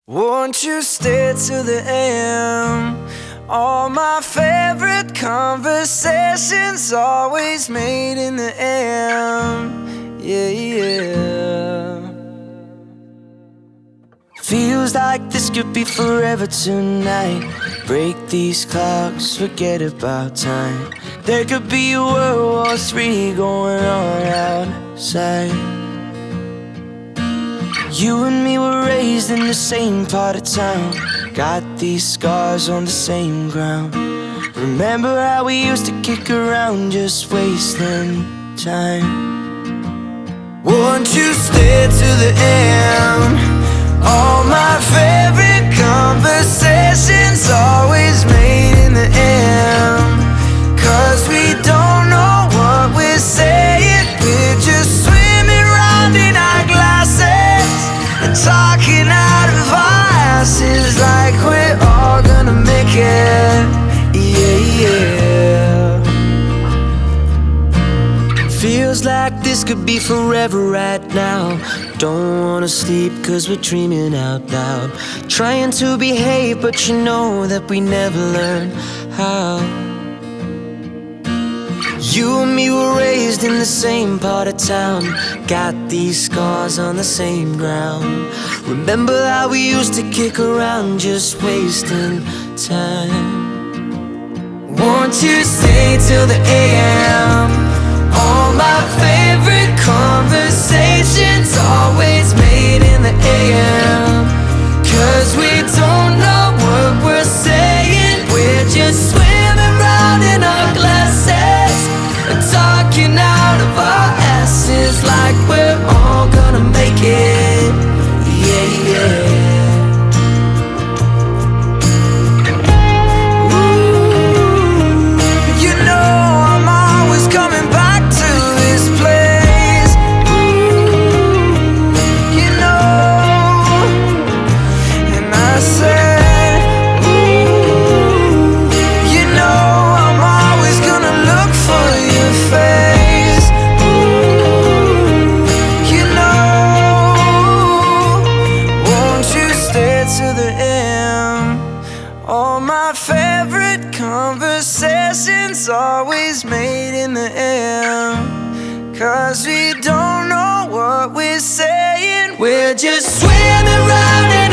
Won't you stay till the end? All my favorite conversations always made in the end. Yeah, yeah. Feels like this could be forever tonight. Break these clocks, forget about time. There could be a World War III going on outside. You and me were raised in the same part of town. Got these scars on the same ground. Remember how we used to kick around, just wasting time. Won't you stay to the end? All my favorite conversations always made in the end. 'Cause we don't know what we're saying. We're just swimming round in our glasses and talking out of our asses like we're all gonna make it. Yeah, yeah. Feels like this could be forever right now. Don't wanna sleep 'cause we're dreaming out loud. Trying to behave but you know that we never learn how. You and me were raised in the same part of town. Got these scars on the same ground. Remember how we used to kick around, just wasting time. Won't you stay till the AM? All my favorite conversations always made in the AM. 'Cause we don't know what we're saying. We're just swimming round in our glasses and talking out of our asses like we're all gonna make it. Yeah, yeah. All my favorite conversations always made in the end. 'Cause we don't know what we're saying. We're just swimming round